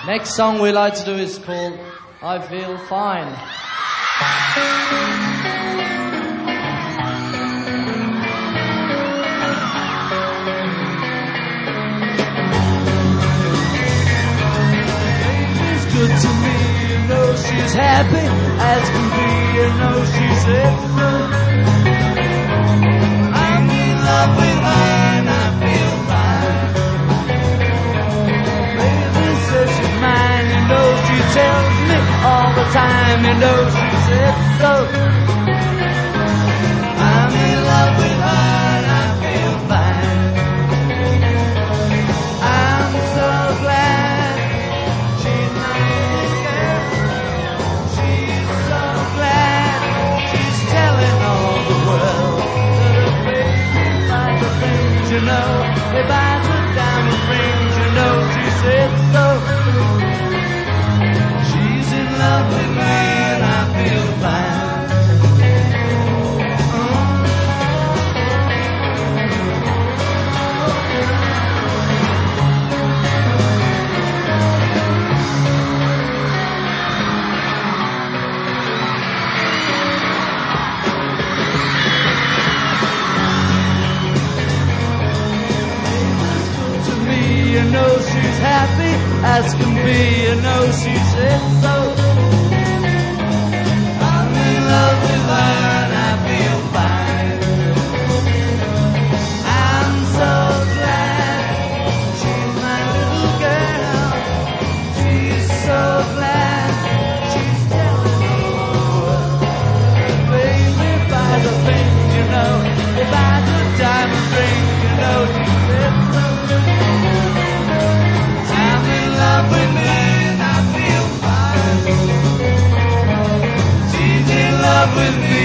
Next song we like to do is called I Feel Fine. She's good to me, you know she's happy as can be, you know she's it. I'm in love with her and I feel fine. Baby says she's mine, you know she tells me all the time, you know she said so. I'm in love with her and I feel fine. I'm so glad she's my little girl. She's so glad she's telling all the world that her baby buys the things, you know. They buy the diamond rings, you know she said so. She's in love with me and I feel fine. You know she's happy as can be, you know she said so. I'm in love with her and I feel fine. I'm so glad she's my little girl. She's so glad she's telling all the world. Baby buys the things, you know. They buy the diamond rings, you know she said so. With me and I feel fine. She's in love with me